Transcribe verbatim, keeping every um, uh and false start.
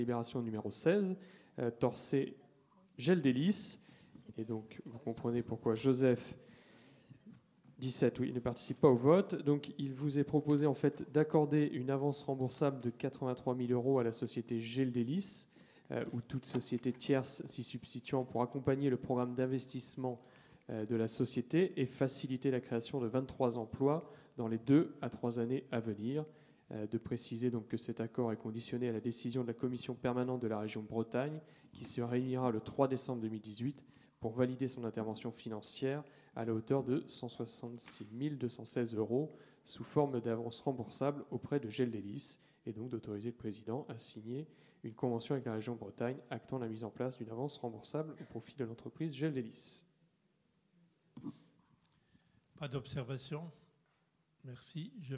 Libération numéro seize, euh, Torcé, Gel d'Hélice. Et donc, vous comprenez pourquoi Joseph, dix-sept, oui, ne participe pas au vote. Donc, il vous est proposé en fait d'accorder une avance remboursable de quatre-vingt-trois mille euros à la société Gel d'Hélice, euh, ou toute société tierce s'y substituant pour accompagner le programme d'investissement euh, de la société et faciliter la création de vingt-trois emplois dans les deux à trois années à venir. De préciser donc que cet accord est conditionné à la décision de la commission permanente de la région Bretagne qui se réunira le trois décembre deux mille dix-huit pour valider son intervention financière à la hauteur de cent soixante-six mille deux cent seize euros sous forme d'avance remboursable auprès de Gel d'Hélice et donc d'autoriser le président à signer une convention avec la région Bretagne actant la mise en place d'une avance remboursable au profit de l'entreprise Gel d'Hélice. Pas d'observation. Merci. Je